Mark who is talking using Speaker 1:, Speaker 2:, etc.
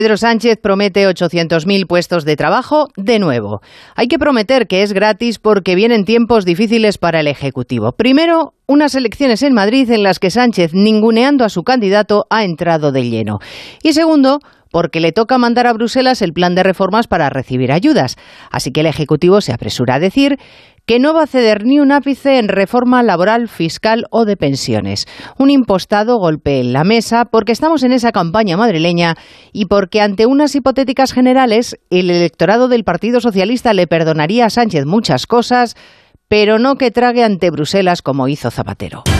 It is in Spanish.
Speaker 1: Pedro Sánchez promete 800.000 puestos de trabajo de nuevo. Hay que prometer que es gratis porque vienen tiempos difíciles para el Ejecutivo. Primero, unas elecciones en Madrid en las que Sánchez, ninguneando a su candidato, ha entrado de lleno. Y segundo, porque le toca mandar a Bruselas el plan de reformas para recibir ayudas. Así que el Ejecutivo se apresura a decir que no va a ceder ni un ápice en reforma laboral, fiscal o de pensiones. Un impostado golpe en la mesa porque estamos en esa campaña madrileña y porque ante unas hipotéticas generales el electorado del Partido Socialista le perdonaría a Sánchez muchas cosas, pero no que trague ante Bruselas como hizo Zapatero.